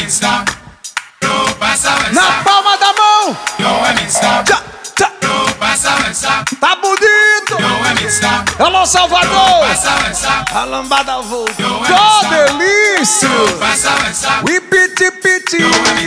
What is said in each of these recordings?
Na palma da mão. Tchá, tchá. Tá bonito. Alô, Salvador. A lambada voltou. Que delícia. E piti piti.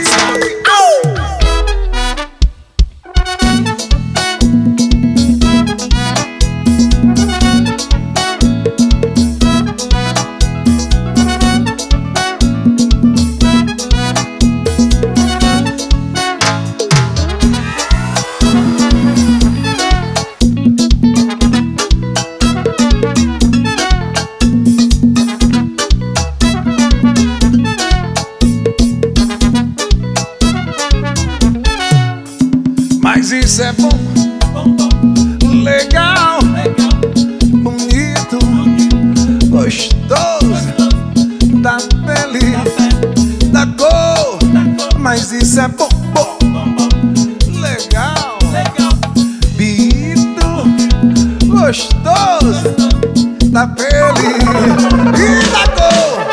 Mas isso é bom, legal, bonito, gostoso, da pele, da cor. Mas isso é bom, bom, legal, bonito, gostoso, da pele e da cor.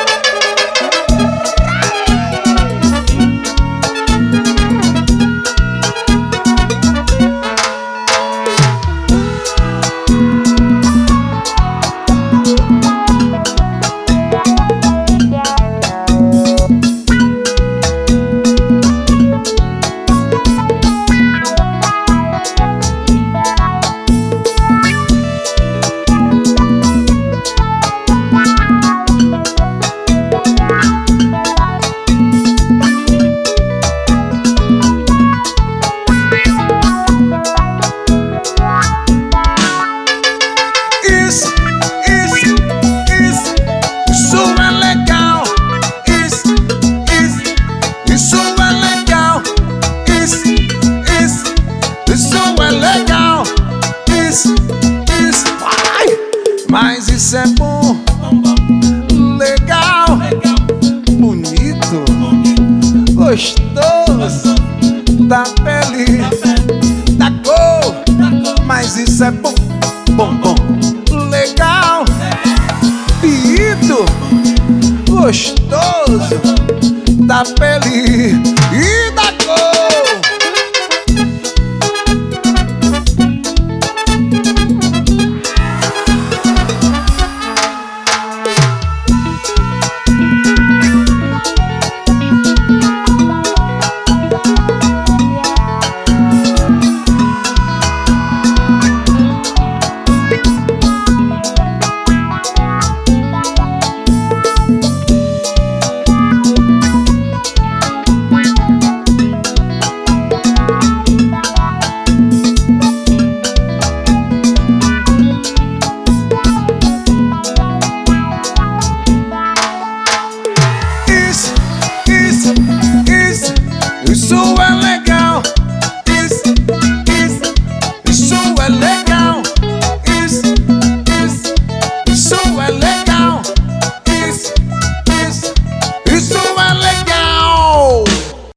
Mas isso é bom, legal, bonito, gostoso, da pele, da cor. Mas isso é bom, bom, bom, legal, bonito, gostoso, da pele e da cor. Isso é legal,